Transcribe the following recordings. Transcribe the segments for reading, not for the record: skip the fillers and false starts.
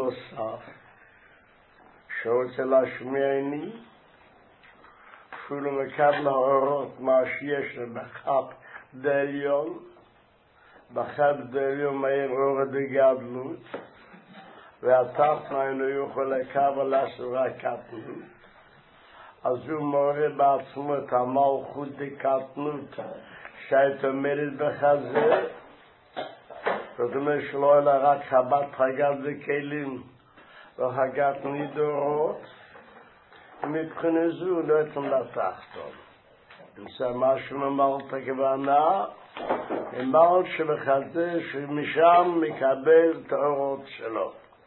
נוסף שרוצה להשמיעני אפילו מקבל האורות מה שיש בחב דליון בחב דליון מהיר אור דגדלות והתחתנו אינו יכול לקבל אסורה קטנות אז הוא מורה בעצמו את המלכות דקטנות שהיית אומרת בחזה זאת אומרת שלא אלא רק חבת חגת וכלים וחגת נידורות מבחינה זו לא יתנו לתחתון נמצא משהו ממלת הכוונה ממלת שבחזה שמשם מקבל את האורות שלו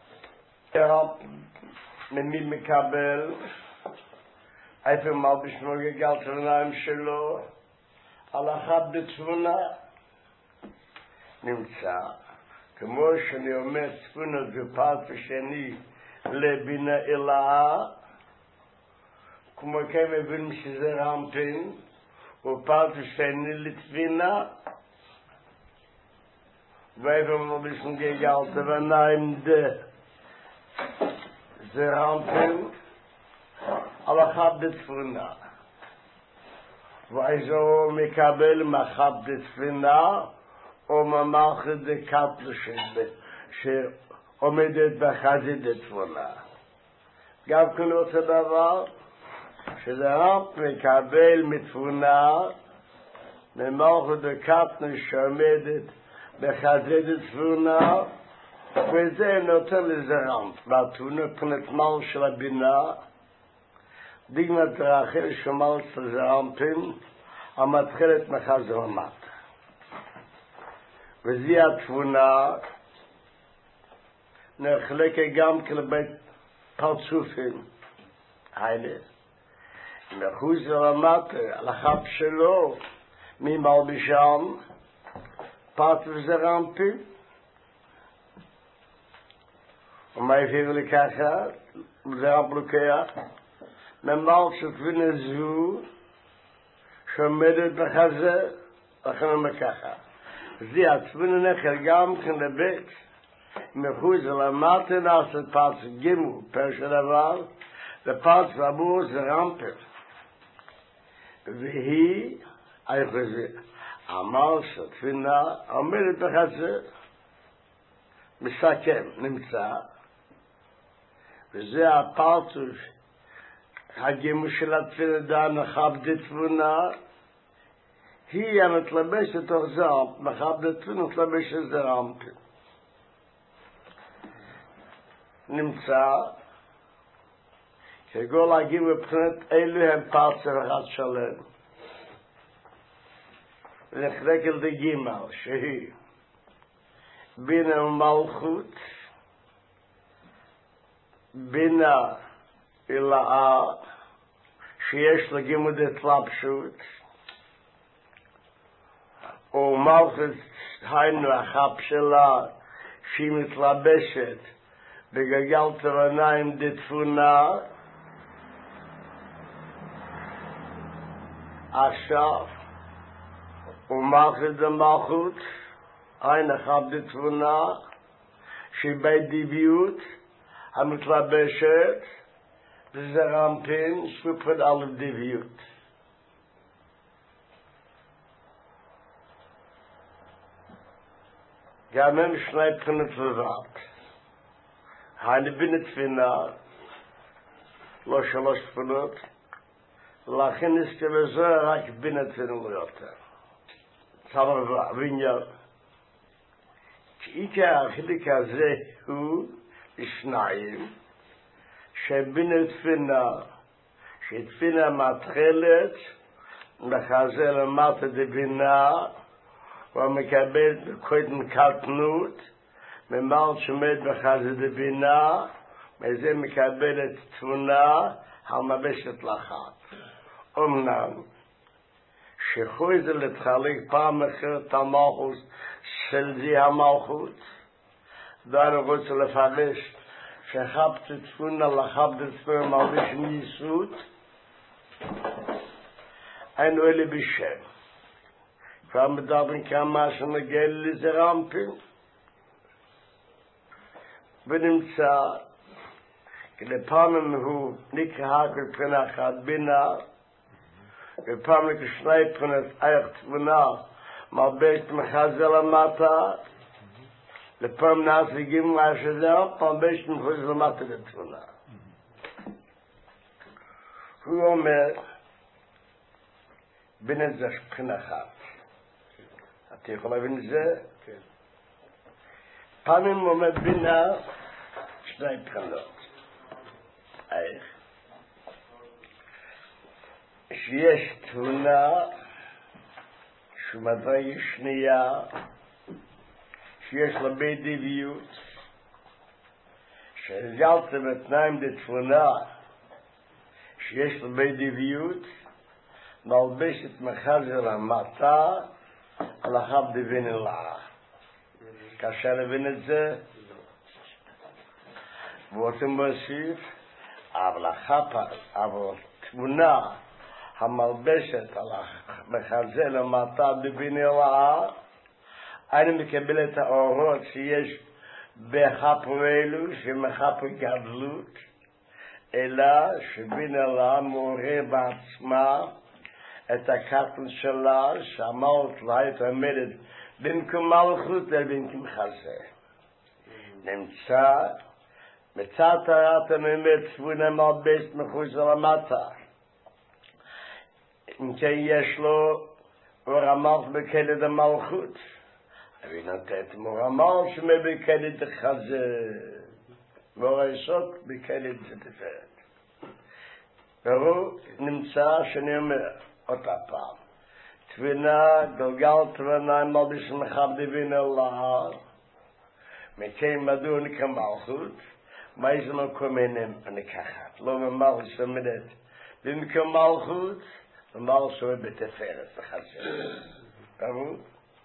ממי מקבל איפה מלביש מוגגל את העיניים שלו הלכה בתבונה נמצא כמו שאני אומר תבונה זה פרט ושני לבינה אלאה כמו כן מבין שזה רמפין ופרט ושני לתבינה ואיפה מלביש מוגגל את העיניים זה רמפין הלכה בתבונה ואיזו מקבל מחב בתפינה או ממלכת דקטל שעומדת בחזית בתבונה גם כן אותו דבר שזה רמפ מקבל מתבונה ממלכת דקטל שעומדת בחזית בתבונה וזה נותן לזה רמפ בתבונה פנת מל של הבינה דיגמת דרחל שמלת לזה רמפים המתחילת מחזר המט וזה התבונה נחלקת גם כלבית פרצופים היילה מחוזר המט על החב שלו ממלבישם פרט וזה רמפים ומה יפיר לי ככה זה רמפ לוקח ממל שתבינה זו שעומדת בחזה לכן ככה זה התבינה נחל גם כן לבית מחוץ למטה נעשת פרץ גימו פרש הדבר לפרץ רבור זה רמפר והיא איפה זה אמר שתבינה עומדת בחזה מסכם נמצא וזה הפרצוף הגימו של התפילה דה מחבדת תבונה היא המתלבשת תוך זה מחבדת תבונה מתלבשת זה רמפי נמצא כגול הגימו מבחינת אלו הם פרצר אחד שלם נחלק אל דגימה שהיא בינה ומלכות בינה אלאה שיש לגימוד התלבשות ומלכת היינו החב שלה שהיא מתלבשת בגגל תרניים דתפונה עכשיו ומלכת דמלכות היינו החב דתפונה שהיא בית דיביות המתלבשת זה רמפין שופד על דיביות גם הם שני פנות לבד היינו בינת תפינה לא שלוש פנות לכן נסתבזה רק בינת תפינה ליותר סבר ועניין כי החלק הזה הוא שניים שבינת תפינה שתפינה מתחילת מחזה למטה דבינה ומקבלת בקודם קטנות ממל שמד בחזה דבינה וזה מקבלת תבונה המבשת לחת אמנם שחוי זה לתחלק פעם אחרת המלכות של זה המלכות דאנו רוצה לפרש שחבת תפונה לחבת תפונה מלביש ניסות היינו אלה בשם כבר מדברים כמה שנגל לזה רמפים ונמצא, לפעמים הוא נקרא כפרנה אחת בינה, ופעמים כשני פרנת אייך תבונה, מלבשת מחזה למטה, לפעמים נעש וגימים מה שזהו, פעם בשת מחוץ למטה לתבונה. הוא אומר, בינה זה שפרנה אחת. אתה יכול להבין את זה? כן. פעמים הוא אומר בינה, שני פרנות. איך? שיש תבונה שמדרגה שנייה שיש לה בדיביות שהגלתם בתנאים לתבונה שיש לה בדיביות מלבשת מחזר למטה על החב דבין אלאה. קשה להבין את זה? ואתם מוסיף אבל תמונה המלבשת על המחזה למטה דבין אלאה אני מקבל את האורות שיש בחפו אלו שמחפו גדלות אלא שבין אלאה מורה בעצמה את הקטן שלה שאמרת לה את עמדת במקום מלכות ובמקום חזה נמצא מצד תרת הממת תבונה מלבשת מחוץ למטה אם כן יש לו אור המלך בכלד המלכות אבל נתת אור המלך שמבכלד החזה ואור היסוד בכלד תפארת והוא נמצא שאני אומר אותה פעם תבונה גלגל תבונה מלבשת מחב דבין אלאה מכן מדוע נקרא מלכות מה יש מקום אינם נקחת לא ממלכות שמדת במקום מלכות ומלכות שומע בתפארת בחזה ברור?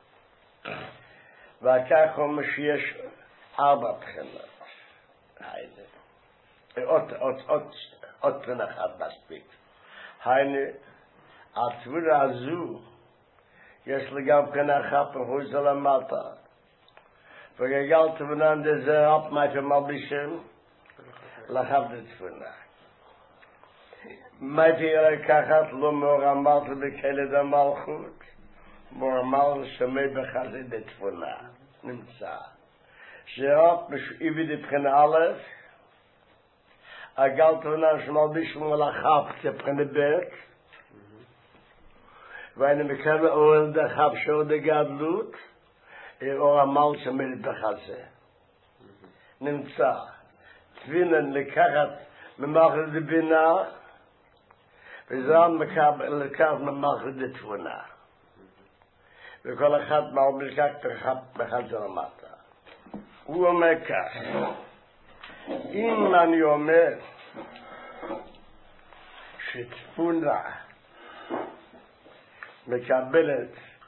וכך אומר שיש 4 בחינות עוד פן אחת מספיק היינו התבונה הזו יש לי גם פן אחת מחוץ למטה וגגל תבונה דזה אפ מה שמלבישים לחב לתבונה מה תהיה לקחת לא מאור המלך בכלד המלכות מאור המלך שמי בחזה לתבונה נמצא שאפ משאיבי דבחינה א' הגל תבונה שמלבישים לחב כבחינה ב' ואני מקבל אוהל דחב שעוד הגדלות אור המלך שמי בחזה נמצא תבינה לקחת ממלכת דבינה וזרם לקחת ממלכת דתבונה וכל אחד מלבש כך בחזה למטה הוא אומר כך אם אני אומר שתבונה מקבלת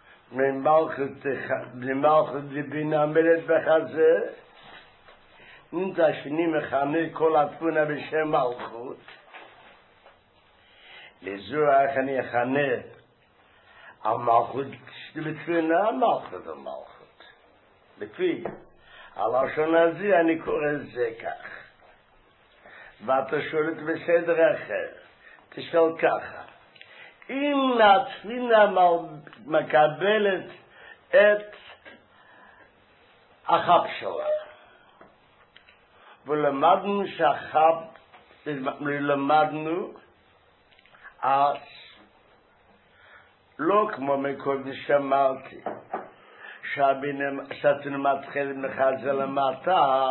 ממלכת דבינה מלט בחזה נמצא שני מכנה כל התבונה בשם מלכות לזוח אני אכנה המלכות בתבונה מלכות המלכות לפי הלשון הזה אני קורא את זה כך ואתה שואלת בסדר אחר תשאל ככה אם התבונה מקבלת את החב שלה ולמדנו שהחב למדנו אז לא כמו מקודם שאמרתי שאתנו מתחילים מחזה למטה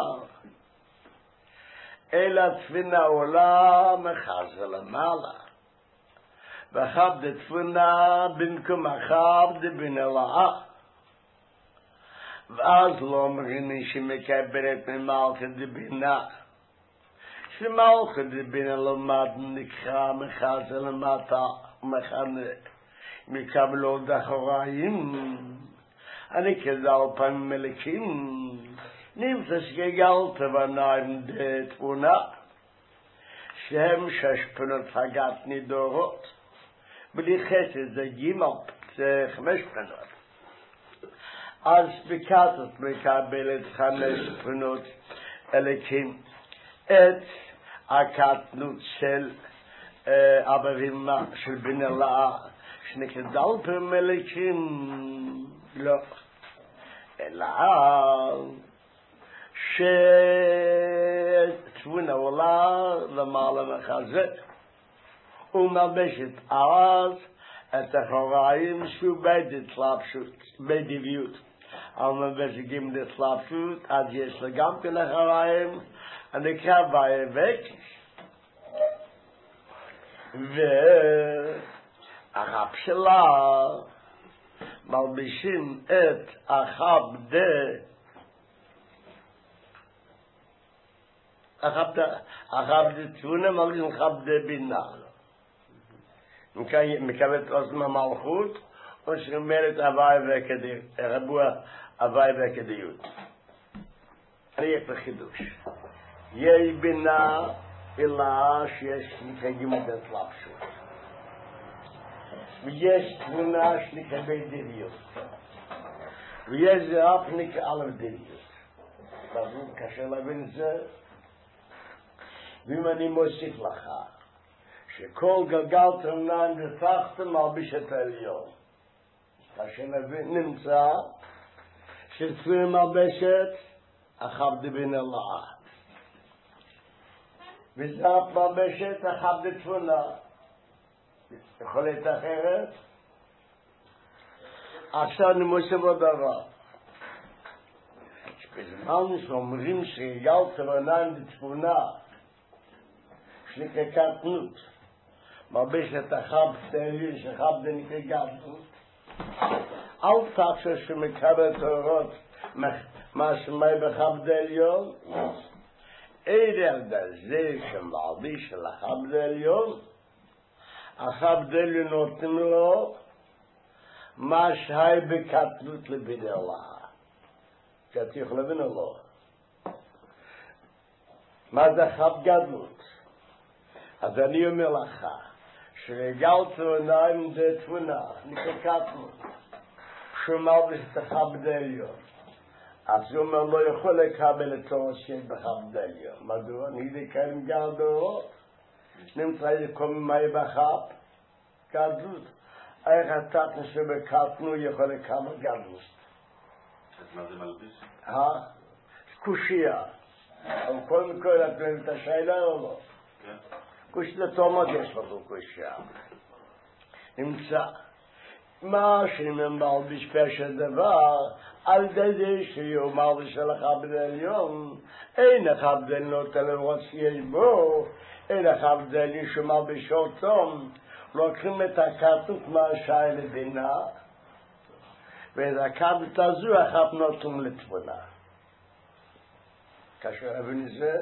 אלא תבונה עולה מחזה למעלה וחב דתבונה במקום החב דבין אלאה ואז לא אומרים שמקבלת ממלכת דבינה שמלכת דבינה למד נקרא מחזה למטה ומכנה מקבלו דחוריים אני כזל פעמים מלכים נמצא שגגל תבונה עם דתבונה שהם 6 פנות הגת נדורות בלי חסד זה גימל זה 5 פנות אז בקטת מקבלת 5 פנות אלוקים את הקטנות של אברימה של בן אלה שנקדלתם אלוקים לא אלא שתבונה עולה למעלה מחזה ומלבשת אז את החוריים שהוא בדביות אבל מבשגים לסלאפשות אז יש גם כן החוריים הנקרא ויבק והחב שלה מלבישים את החב תבונה מלבישים חב בינה מקבלת עוזם המלכות ושמרת הוואי ורבוע הוואי והקדיות ריק וחידוש יש בינה אלא שיש נקראים את הסלאפשות ויש תבונה שנקרא דביות ויש זה אף נקרא על דביות קשה להבין זה ואם אני מוסיף לך שכל גלגל תרנן ותחתם מלביש את העליון כאשר נמצא שצריך מלבשת החב דבין אללה וזאת מלבשת החב דתבונה יכולת אחרת עכשיו אני מוסיף עוד דבר שבזמן שאומרים שגל תרנן ותבונה שנקרא קטנות מלבשת החב תעליון שחב דנקרא גדלות אל תחשוב שמקבל תורות מה שמי בחב דעליון אלא זה שמלביש של החב דעליון החב דעליון נותן לו מה שהי בקטנות לבן אלה שאתה יכול להבין לו מה זה חב גדלות אז אני אומר לך שגל תרניים זה תבונה נקרא קטנות שמלביש את החב דעליון אז הוא אומר לא יכול לקבל את תורה שיש בחב דעליון מדוע? נגיד קיים גדול נמצא כל מיני בחב גדלות איך התקן שבקטנו יכול לקבל גדלות אז מה זה מלביש? קושייה אבל קודם כל את מבין את השאלה או לא? קושייה לתומות יש לנו קושייה נמצא מה שמלביש פשע דבר על ידי שהוא מלביש על החב דעליון אין החב דעליון נותן לראות שיש בו אין החב דעליון שמלביש אותו לוקחים את הקטנות מהשי לבינה ואת הקטנות הזו החב נותן לתבונה כאשר אבין זה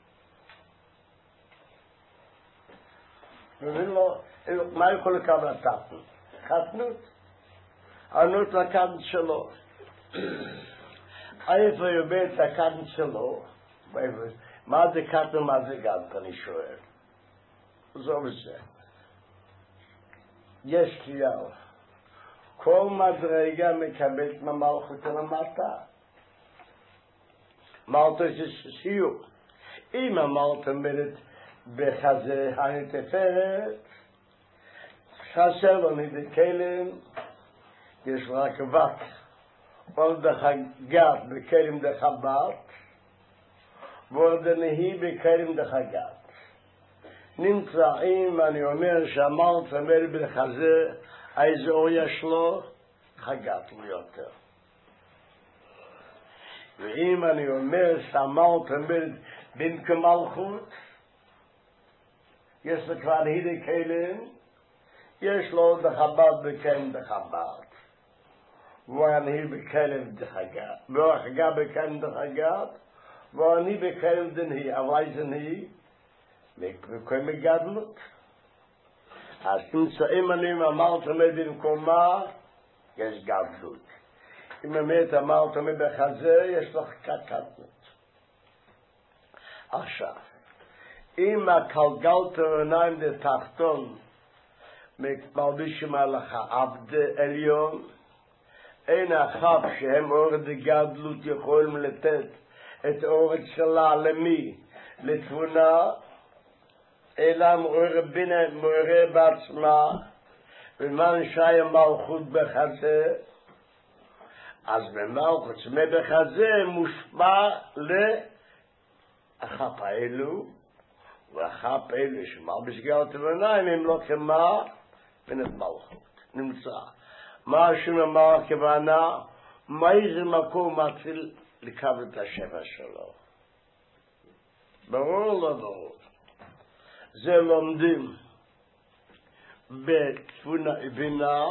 מבין לו מה יכול לקבל הקטנות? קטנות ענות לקטנות שלו איפה יובא את הקטנות שלו מה זה קטנות מה זה גדלות אני שואל זו וזה יש כלל כל מדרגה מקבלת ממלכות למטה מלטה זה סיום אם המלטה אומרת בחזה הנתפרת חסר לו נדקלם יש רק בת עוד דחגת בקלם דחבת ועוד נהי בקלם דחגת נמצאים אני אומר שהמלט אומר בחזה איזה אור יש לו חגת לו יותר ואם אני אומר שהמלט אומר במקום מלכות יש לו כבר נהי בקלם יש לו דחבת בקלם דחבת ואני בקלם דחגת והחגה בקלם דחגת ואני בקלם דנהי אבל איזה נהי וכל מגדלות אז נמצאים אני אמרת אומר במקומה יש גדלות אם באמת אמרת אומר בחזה יש לך קטנות עכשיו אם הקלגל תרניים לתחתון מלבישים עליך עבד עליון אין החב שהם אור דגדלות יכולים לתת את אורת שלה למי? לתבונה, אלא מעורר בעצמה, ומן שי מלכות בחזה, אז במלכות שמה בחזה מושפע לאחת האלו, ואחת האלו שמר בסגרת תבוניים הם לא כמה בנת מלכות. נמצא. מה השם אמר הכוונה? מאיזה מקום מתחיל לקבל את השפע שלו? ברור לא ברור. זה לומדים בתבונה בינה,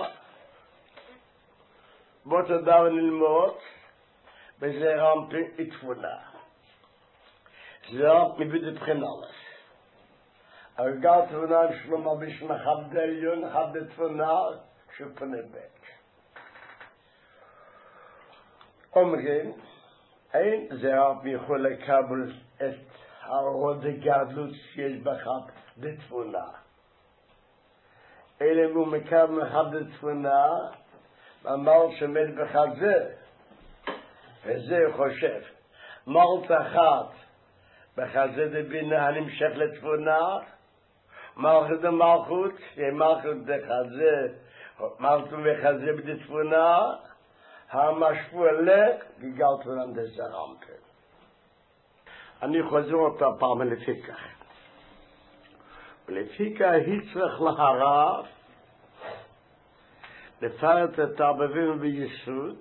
בוא תדע ונלמוד, וזה רמפי תבונה. זה רמפי מבית בחינה לך. אבל גם תבונה שלמה בשמה חבד עליון, חבד תבונה, שפנה בית. אומרים, אין זה רמפי יכול לקבל את הרוד הגדלות שיש בחבד תבונה. אלא הוא מקבל מחבד תבונה, אמר שמת בחזה, וזה חושב, מלט אחת בחזה דבינה הנמשך לתבונה, מלכות דמלכות, מלכות דחזה, מלכות בחזה בדתבונה, המשפוע לק, גיגל תבונה דזרמפל. אני חוזר אותה פעם לפיקח. ולפיקח הצריך להרף, לפרט את הערבבים ביסוד,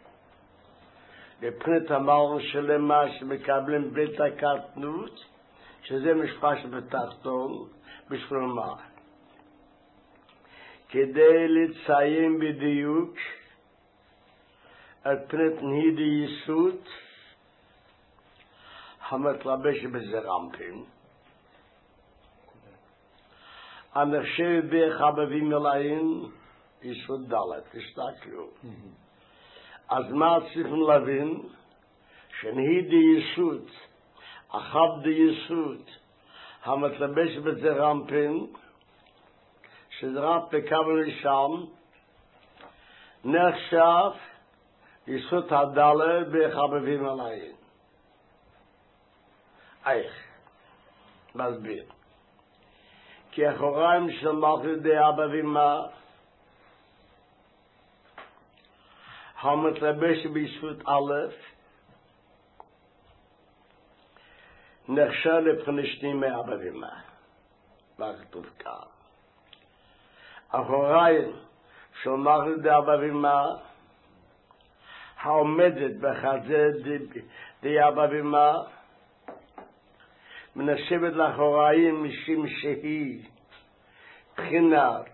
לפנת המעון שלמה שמקבלים בית הקטנות, שזה משפט שבתחתון, בשביל מה? כדי לציין בדיוק את פנת נהיד היסוד, המתלבש בזה רמפים. אנשים בחבבים אליים, יסוד דלת, תסתכלו. אז מה צריכים להבין? שנהיד היסוד, החבד היסוד, המתלבש בזה רמפים, שזה רמפ לקבל לשם, נחשב יסוד הדלת בחבבים אליים. איך? מסביר. כי אחוריים של מלכות דאבא ואמא המתלבש ביסוד א' נחשב לפרנשנים מאבא ואמא. מה כתוב כאן? אחוריים של מלכות דאבא ואמא העומדת בחזה דאבא ואמא מנשבת לאחוריים משום שהיא בחינת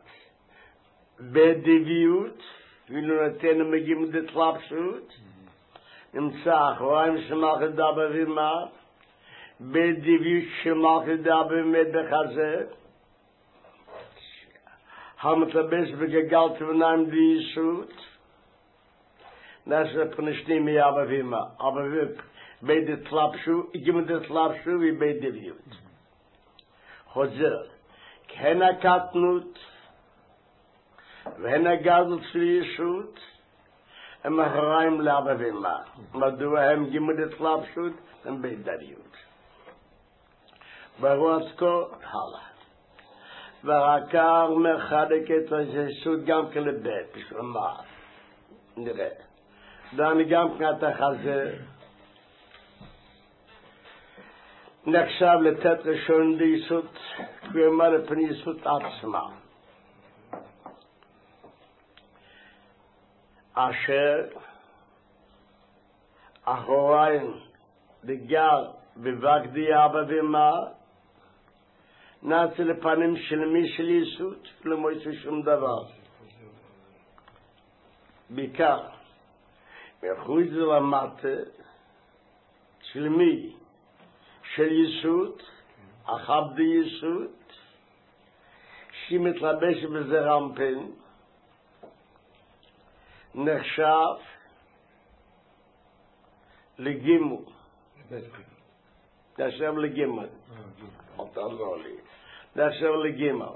בדביות ואילו נתנו מגיעים דתלבשות נמצא אחוריים שמלכות דאבא ואמא בדביות שמלכות דאבא ואמא בחזה המתלבש בגלגל תבוניים ביסוד נעשה פרנשנים מאבא ואמא אבא ואמא בית התלבשו, הגיעים התלבשו ובית דביות. חוזר, הן הקטנות והן הגדלות של ישות הם אחראים לאבא ואמא. מדוע הם הגיעים התלבשות? הם בית דביות. ברוח כה הלאה. ורקר מחדק את הישות גם כן לבית, בשביל מה? נראה. דני גם כן את החזה נחשב לתת ראשון ליסוד, כלומר לפני יסוד עצמה. אשר אחוריים בגר בבגדי אבא ואמא נעשה לפנים של מי של יסוד, לא מועצה שום דבר. בעיקר, מחוץ למטה של מי? של יסוד, החבד יסוד, שהיא מתלבשת בזה רמפין, נחשב לגימו. נחשב לגימו. אתה לא לי. נחשב לגימו.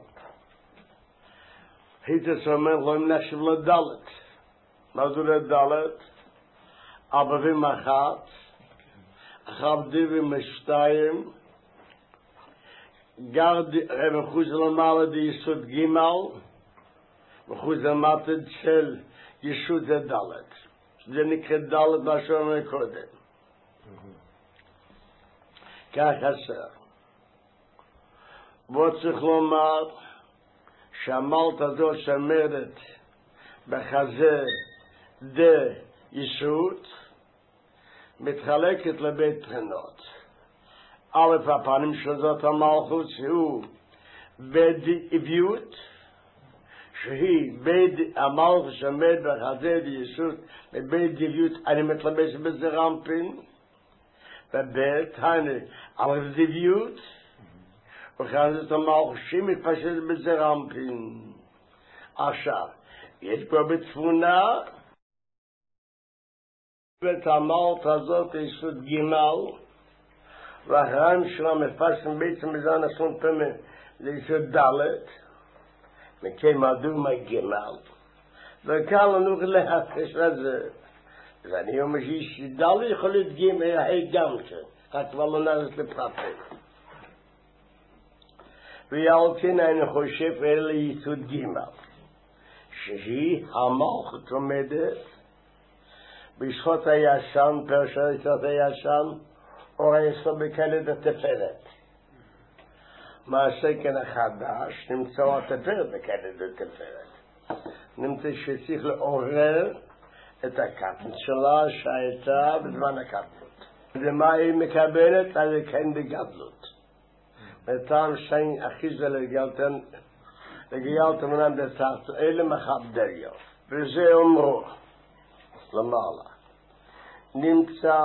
היית אומר לו אם נחשב לדלת. מה זה לדלת? אבא ואמא אחת, אחר דיבי משתיים, גר מחוז למעלה די יסוד גימל, מחוז למטה של ישות זה דלת. זה נקרא דלת מה שאומר קודם. כך חסר. בוא צריך לומר שהמלט הזו שמרת בחזה דה ישות מתחלקת לבית בחינות. א' הפנים של זאת המלכות שהוא בדיביות, שהיא בית המלכות שמרת בחזה דה ישות בבית דיביות, אני מתלבש בזה רמפין, ובית הנה על דיביות, וכן זאת המלכות שמתפשט בזה רמפין. עכשיו, יש פה בתבונה, ואת המלכות הזאת יסוד גימל, והחיים שלה מפשטים בעצם בזה נשון פמה ליסוד דלת, מכן מדור מהגימל, וכאן לנו להחש לזה. ואני אומר שדלת יכול להיות גימל, גם כן, רק כבר לא נראה לפרטים. ועל כן אני חושב אלה יסוד גימל, שהיא המלכות עומדת בשעות הישן, פרשת בשעות הישן, אור היסוד בקלד התפארת. מה השקן החדש נמצא התפארת בקלד התפארת. נמצא שצריך לעורר את הקטנות שלה שהייתה בזמן הקטנות. ומה היא מקבלת? אז היא כן בגדלות. וטעם שאין אחי זה לגלתן מנם דצרת, אלה מחבדריה. וזה אומרו, למעלה, נמצא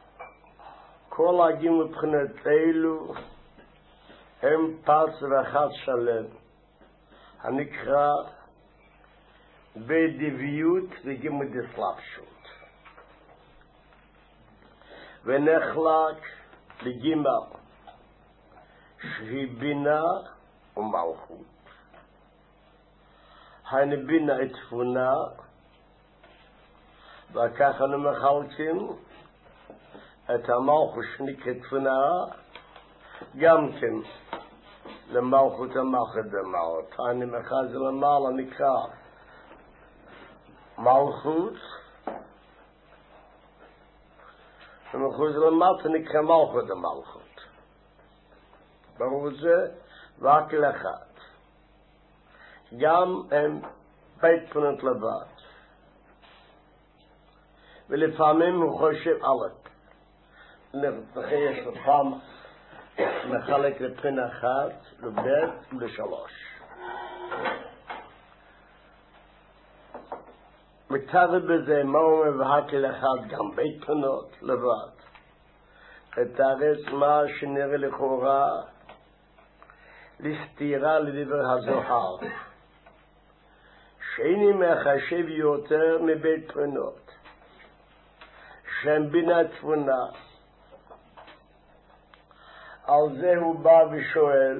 כל הגים מבחינת אלו, הם פרץ ואחד שלם, הנקרא בדיביות וגימו דסלאפשות. ונחלק לגימה, שהיא בינה ומלכות. היינו בינה את תבונה, וכך אנו מחלקים את המלכות שנקרא תבונה, גם כן למלכות המלכות דמעות. היינו מחז למעלה נקרא מלכות, ומחוז למטה נקרא מלכות דמלכות. ברור זה, רק לאחד. גם הם בית פנות לבד. ולפעמים הוא חושב יש לפעם מחלק לבחין אחת, לבית ולשלוש. מתאר בזה מה אומר ורק לאחד, גם בית פנות לבד. ותארץ מה שנראה לכאורה לסתירה לדבר הזוהר, שאיני מחשב יותר מבית פנות, שם בינה תבונה. על זה הוא בא ושואל,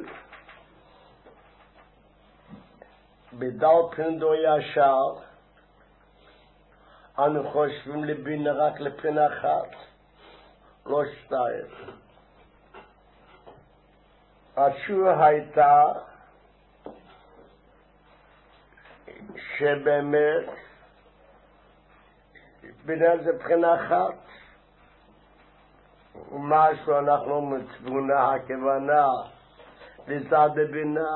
בדל פנדו ישר, אנו חושבים לבינה רק לפנה אחת, לא שתיים. התשובה הייתה שבאמת בינה זה בחינה אחת, ומשהו אנחנו מתבונה הכוונה לצד בינה.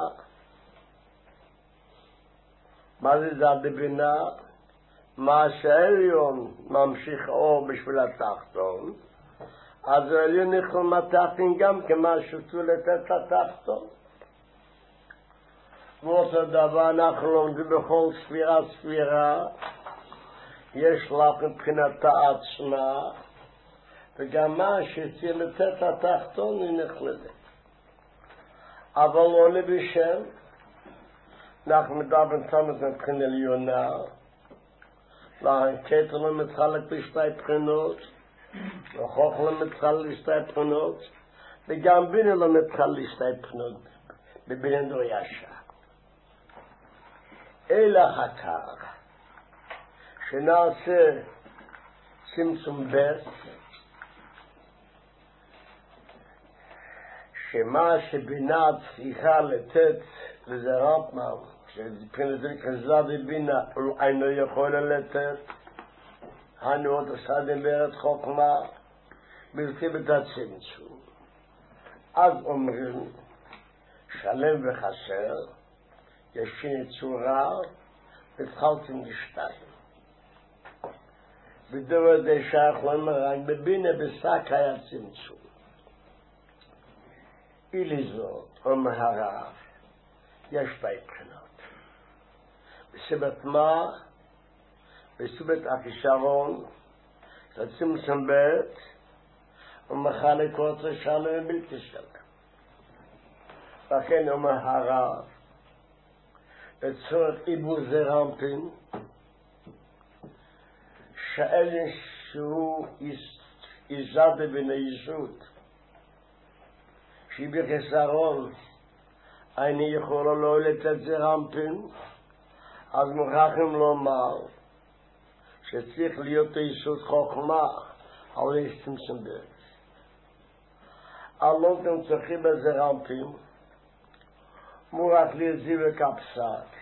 מה זה צד בינה? מה שהעליון ממשיך אור בשביל התחתון, אז העליון יכול מתחתן גם כמשהו צו לתת לתחתון. ואותו דבר אנחנו לומדים בכל ספירה, יש לך מבחינתה עצמה, וגם מה שצריך לתת לתחתון היא נכללת. אבל לא לבשם, אנחנו מדברים תמיד מבחינה עליונה, והקטע לא מתחלק בשתי בחינות, וחוכמה מתחלק בשתי בחינות, וגם בינה לא מתחלק בשתי בחינות, בבינה לא ישר. אלא אחר שנעשה צמצום ב' שמה שבינה צריכה לתת לזה רפמן, שבחינת זה כזד בינה אינו יכול לתת, הנו עוד עשה דברת חוכמה, בלתי בתצמצום. אז אומרים, שלם וחסר, יש צורה, התחלתם לשתיים. בדבר די שייך לומר, רק בבינה בשק היה צמצום. אילי זאת, אומר הרב, יש בי בחינות. בסיבת מה? בסיבת הכישרון, לצמצום בית, ומחלק אותו שלם ובלתי שלם. לכן אומר הרב, לצורך עיבור זרמפין, שאלה שהוא יזד בניישות, שהיא בחסרון, אני יכולה לא לתת זרמפין, אז מוכרחים לומר שצריך להיות יסוד חוכמה, אבל יש צמצום בית. אלו אתם צריכים בזרמפין, מורח להזיב וכפסק,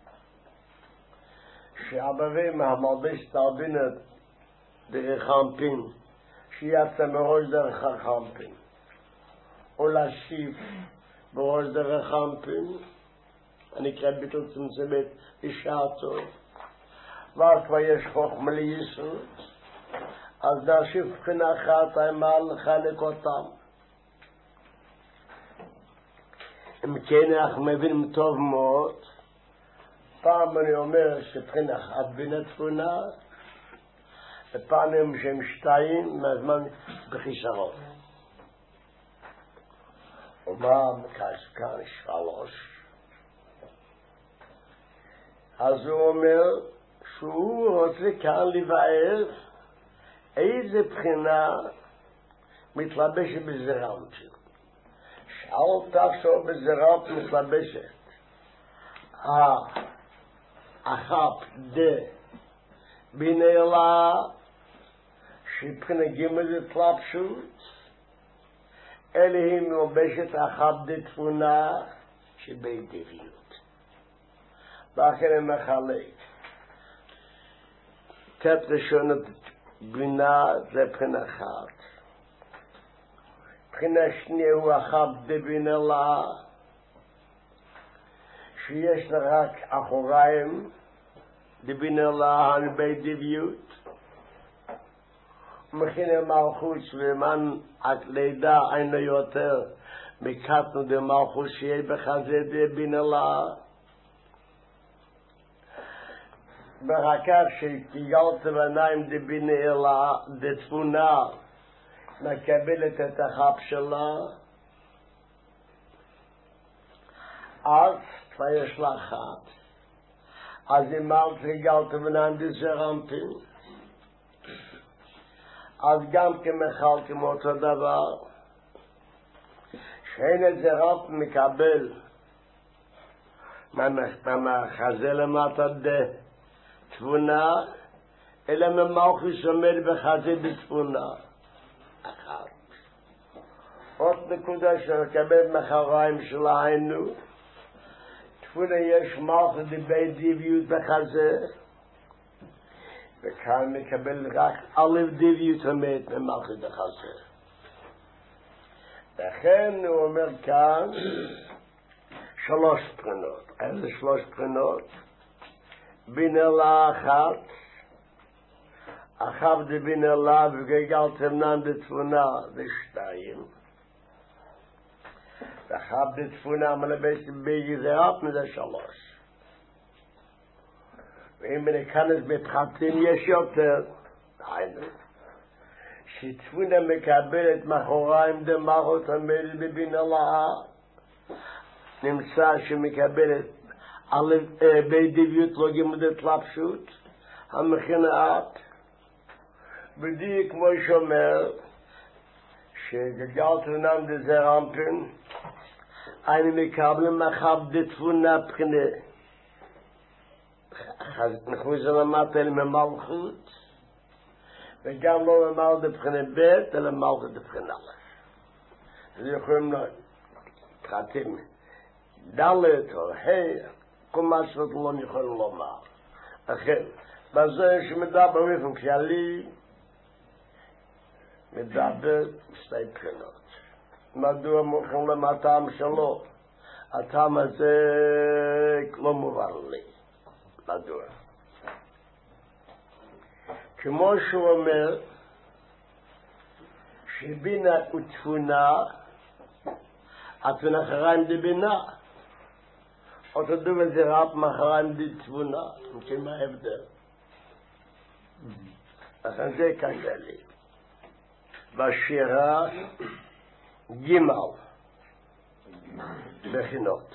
שעברי מהמלבש תרבינת דרך חמפין, שיצא מראש דרך החמפין, או להשיף בראש דרך חמפין, אני קרא ביטל צמצמת בשעתו, ואז כבר יש חוכמה ליסוד, אז נשיף בחינה אחת, האמה לחלק אותם. אם כן, אנחנו מבינים טוב מאוד, פעם אני אומר שבחינה אחת בינה תפונה, ופעמים שהם שתיים מהזמן בחיסרון. ומה כאן שלוש? אז הוא אומר שהוא רוצה כאן לבאר איזה בחינה מתלבשת בזרמפין. אל תחשוב בזרמפ מתלבשת. החפ דה בנעלה שבחינה ג' התלבשות, אלה היא מלבשת החפ דה תפונה שבי דביות. ואחר הם מחלק. תת ראשונת בינה זה בחינה אחת. בחינה שנייה הוא החפ דה בנעלה, שיש לה רק אחוריים, דבנעלה הנבי דביות. ומכינה מלכות שלמען הלידה אינו יותר מקטנו דמלכות שיהיה בחזה דבנעלה. ברקף שתיגלת בניים דבנעלה דתפונה מקבלת את החפ שלה, אז כבר יש לה אחת. אז אם אל תיגלת בניים דזרמפין, אז גם כמחל כמו אותו דבר, שאין את זרמפין מקבל מהחזה למטה תבונה, אלא ממלכות עומד בחזה בתבונה. אחת. עוד נקודה שמקבל מחריים שלנו, תפונה יש מלכות דבי דביות בחזה, וכאן מקבל רק אלף דביות עומד ממלכות בחזה. לכן הוא אומר כאן שלוש בחינות. איזה שלוש בחינות? בנעלה אחת, אחב דבנעלה וגגל תמנן דתפונה זה שתיים, ואחב דתפונה מלבש בגזרת מזה שלוש. ואם נכנס בפחתים יש יותר, היינו, שתפונה מקבלת מחוריים דמחות עמדת בבנעלה, נמצא שמקבלת בי דביות לא גמדת לפשוט, המכינת, בדי כמו שאומר, שגגל תבנן דזרמפין, אני מקבלים מחב דתפונה בחינה. נכניס למטה אלה ממלכות, וגם לא ממלכות בבחינה ב' אלא ממלכות בבחינה א'. זה יכולים חתים דלת או ה' כל מה שאתם לא יכולים לומר. לכן, בזה שמדבר באופן כללי, מדבר בשתי בחינות. מדוע מוכן למטעם שלו? הטעם הזה לא מובן לי. מדוע? כמו שהוא אומר, שבינה ותפונה, התפונה חריים די בינה. אותו דבר זה רב מחריים די תפונה. מכיר מה ההבדל? לכן זה קשה לי. בשירה ג' בחינות.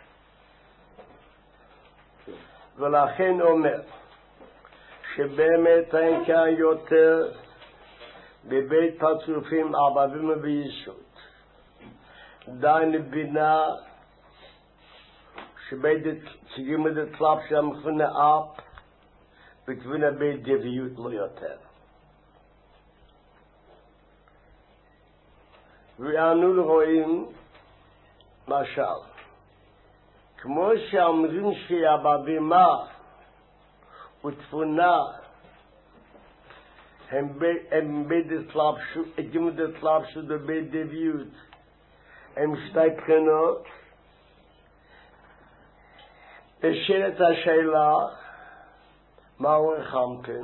ולכן אומר שבאמת אין כאן יותר בבית פרצופים ערבבים ובישות. די בינה שבית ציגים את התלב שהמכוונה אפ וכוונה בית דביות לא יותר. ואנו רואים משל כמו שאומרים שהבבימה ותפונה הם בית התלבשות ובית דביות הם שתי בחינות. נשאלת השאלה מהו החמתן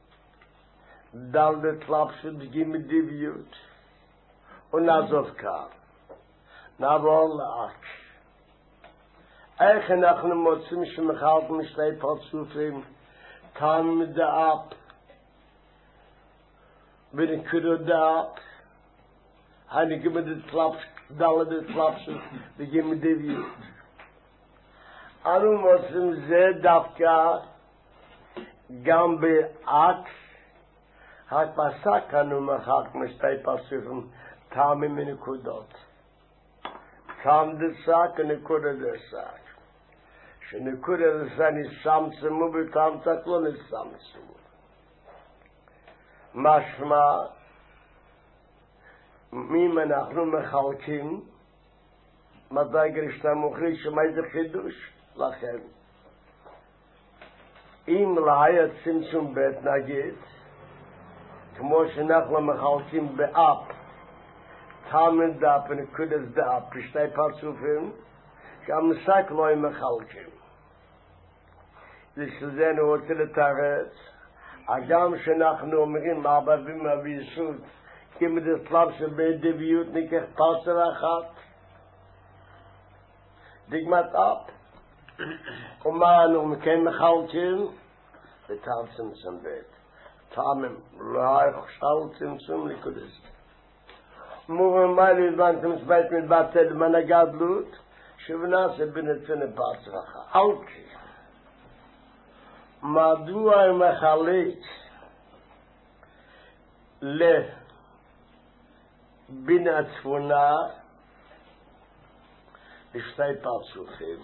דל התלבשות וגימל דביות ונעזוב כאן נעבור לאק איך אנחנו מוצאים שמחלקים משתי פרצופים טעם דאפ ונקודו דאפ הנגימד דלת התלבשות וגימל דביות. אנו מוצאים זה דווקא גם באק רק בסק אנו מחלקים משתי פרצופים טעמים ונקודות. טעם דסק ונקודה דסק. שנקודה דסק נסמצמו וטעם דסק לא נסמצמו. משמע, אם אנחנו מחלקים, מתי גרשתה מוכרית שמה זה חידוש? לכן, אם לא היה צמצום בית נגיד, כמו שאנחנו מחלקים באפ, טעם דאפ ונקודס דאפ בשתי פרצופים שהמשק לא הם מחלקים. לשזה אני רוצה לתרץ הגם שאנחנו אומרים מערבבים וביסוד כמעט הסלב של בית דביות ניקח פרצה אחת דגמת אפ ומה אנו מכן מחלקים וטעם צמצום בית טעמים לא יחשל צמצום נקודס מובן מה להזמנתם סבית מתבטל מן הגדלות שבנעשה בנתפנה פרצה אלכי מדוע הם מחלק לבין הצפונה לשתי פרצופים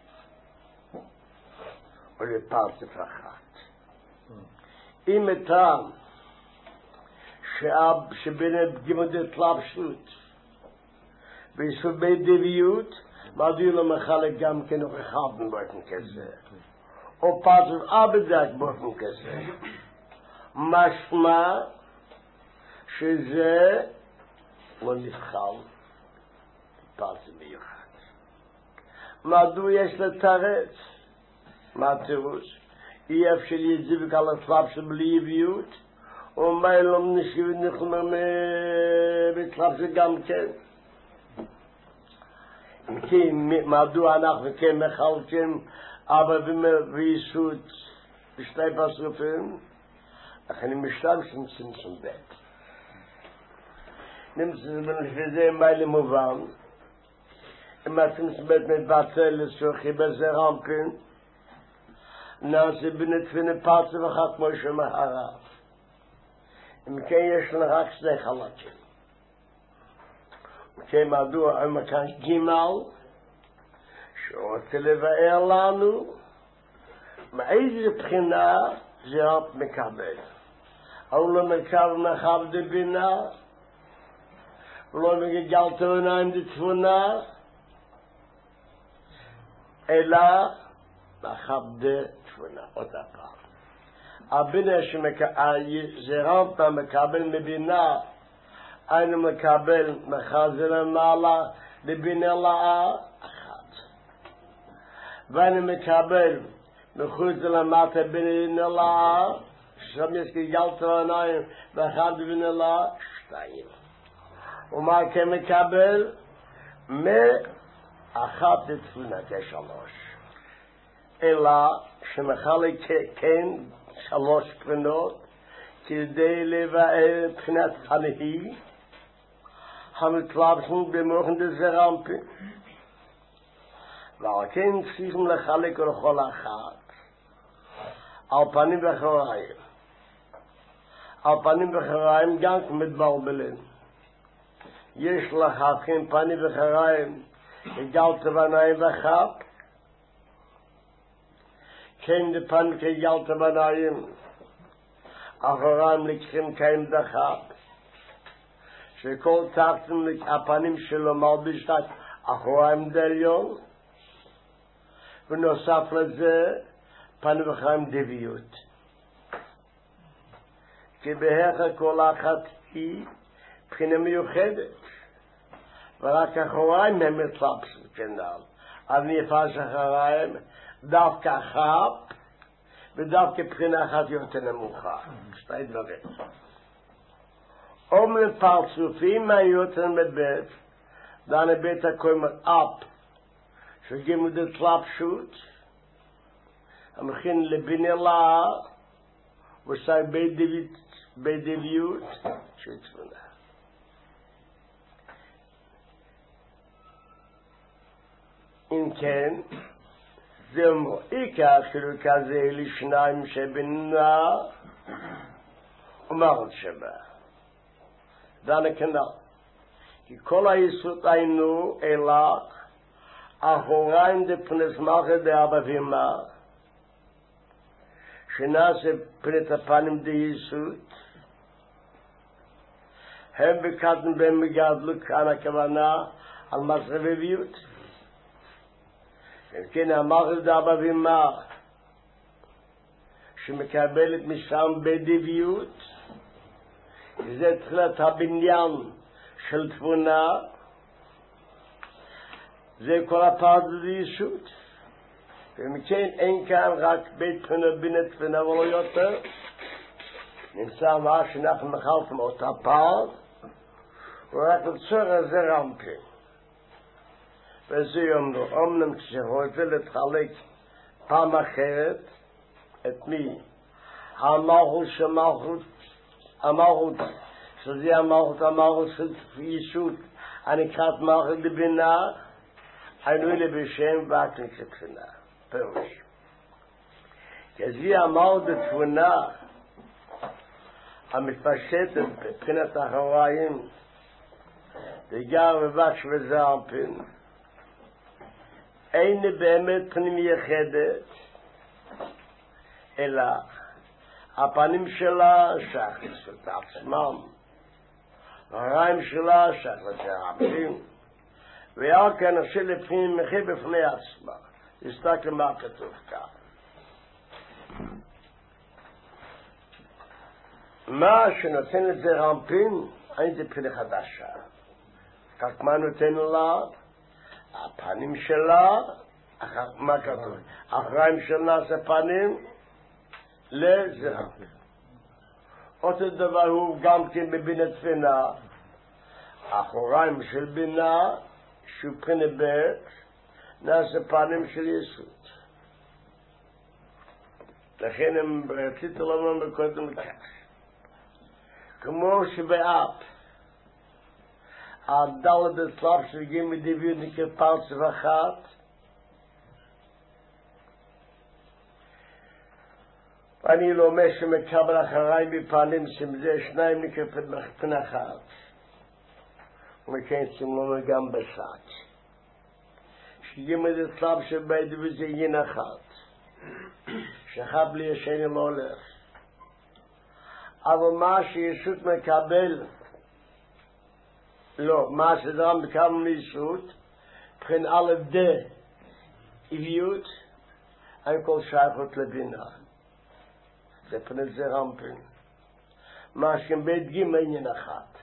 ולפרצוף אחת אם אתם שבין גימד התלבשות ויסוד בית דביות מדוע לא מחלק גם כן רחב באופן כזה או פרצוף אבדק באופן כזה משמע שזה לא נבחל פרצוף מיוחד. מדוע יש לתרץ? מה התירוץ? אי אפשר יזיבק על התלב של בלי עביות ומה לא נשיב נחמם בתלב של גם כן כי מדוע אנחנו כן מחלקים ערבבים ויסוד בשתי פרצופים לכן הם משתמשים צמצום בית נמצאים לפי מה למובן אם הצמצום בית מתבטל לצורכי בזה רמפין נעשה בנתפין פרצוף אחת כמו שמחרב אם כן יש לנו רק שני חלקים וכן מדוע הם כאן גימל שרוצה לבאר לנו מאיזה בחינה זה רק מקבל אבל לא מקבל מחב דבינה ולא מגגל תאוניים דתפונה אלא מכבדי תבונה. עוד הפעם. הבינה זה רמב"ם מקבל מבינה, היינו מקבל מחזה למעלה לבינה אחת. ואני מקבל מחוץ למטה בינה שם יש גלת ועיניים ואחד בינה שתיים. ומה כן מקבל? מאחת לתבונה כשלוש. אלא שמחלק כן שלוש בחינות כדי לבאר בחינת הנהי המתלבשים במוחן דזרמפין, ועל כן צריכים לחלק לכל אחת על פנים וחריים. על פנים וחריים גם מתבלבלים. יש להבחין פנים וחריים גלת ועיניים ואחת, כן דפן כגלת ועיניים אחריים לקחים כאין דחת, שכל תחתן הפנים שלו מלביש את אחריים דליון, ונוסף לזה פנים וחריים דביות. כי בהכרח כל אחת היא בחינה מיוחדת, ורק אחריים הם מתלבשים כנ"ל. אז נפש אחריים דווקא חפ, ודווקא בחינה אחת יותר נמוכה. שתי דברים. לפרצופים היותר מבית, דן הבית הקוראים אפ, שגימו דתלבשות, המכין לבינה לה, ושאי בדביות, שתבונה. אם כן, זה אומר, עיקר חילוק הזה לשניים שבינה ומעל שבה. דנה כנ"ל. כי כל היסוד היינו אלא אחוריים דפנס מלכה דאבא ואמא, שנעשה פנת הפנים דיסוד, הם בקטן בהם מגדלו כאן הכוונה על מסרבביות. כן, המלכה דאבא ואמא שמקבלת משם בדביות, זה תחילת הבניין של תבונה, זה כל הפעד לישות. ומכן אין כאן רק בית תבונה בינה תבונה ולא יותר. נמצא מה שאנחנו מחלפים אותה פעד, ורק לצור הזה רמפים. וזה יאמרו, אמנם כשרוצה להתחלק פעם אחרת, את מי? המלכות המלכות, שזה המלכות של ישות, הנקראת מלכות לבינה, היינו אלה בשם ורק נקראת תבונה. פירוש. כזה המלכות לתבונה, המתפשטת בבחינת אחריים, דגר ובש וזרפין, אין באמת פנים יחדת, אלא הפנים שלה שייך לעצמם, הרעים שלה שייך לרבים, ועל כן אשר לפנים מחי בפני עצמה. תסתכל מה כתוב כאן. מה שנותן לזה רמפין, אין זה פני חדשה. כך מה נותן לה? הפנים שלה, מה כתוב? אחריים של נעשה פנים, לזה. אותו דבר הוא גם כן בבינה תבונה, אחריים של בינה, שהוא בחינה בית, נעשה פנים של יסוד. לכן הם רציתי לומר מקודם לכך. כמו שבאפ, הדלת הצלב שגיעים מדביות נקרא פרצוף אחת, ואני לא אומר שמקבל אחריי בפנים שמזה שניים נקרא פן אחת. ומכן צמלנו גם בשק. שגיעים את הצלב שבדביות זה עניין אחת. שחב לי השני לא הולך. אבל מה שישות מקבל, לא, מה שדרם מקבל מישות, בכן א' דה, Idiot, ein kol schachot lebina. זה פנת זה רמפין. מה שבית גימל ינחת.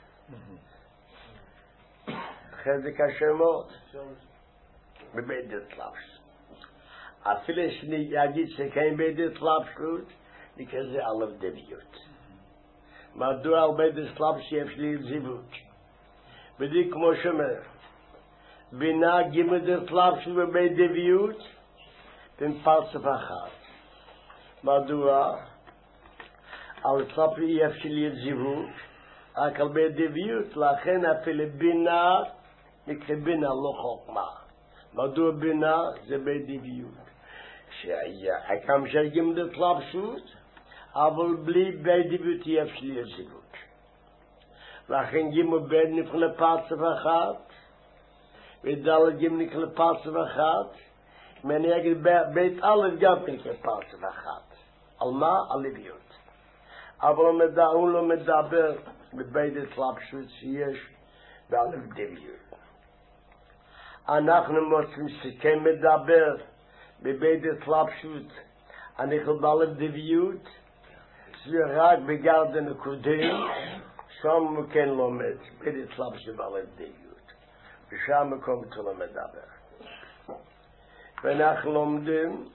אחרי זה קשה מאוד. בבית דתלבש. אפילו שאני יגיד שכן בית דתלבשות, נקרא זה אלף דביות. מדוע על בית דתלבש יש לי זיוות? בדיוק כמו שאומר, בינה גימל דתלבשות בבית דביות, בין פרצף אחת. מדוע? על צפי יש לי זיוות, רק על בית דביות, לכן אפילו בינה, נקרא בינה לא חוכמה. מדוע בינה? זה בית דביות. שגם שגם דתלבשות, אבל בלי בית דביות יש לי זיוות. לכן גימו בית נפלה פרצף אחת, ודלת גימו נקרא פרצף אחת, ואני אגיד בית א' גם נקרא פרצף אחת. על מה? על דביות. אבל הוא לא מדבר בבית דתלבשות שיש באלף דביות. אנחנו מוצאים שכן מדבר בבית דתלבשות, אנחנו באלף דביות, זה רק בגרדן הקודם, שם כן לומד, בית דתלבשות באלף דביות. ושם מקום לא מדבר. ואנחנו לומדים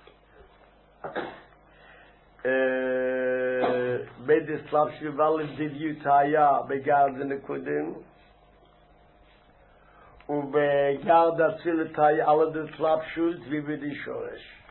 בית דתלבשות באלף דביות היה בגרדן הקודם, ובגרד אצילת היה על דתלבשות ובדי שורש.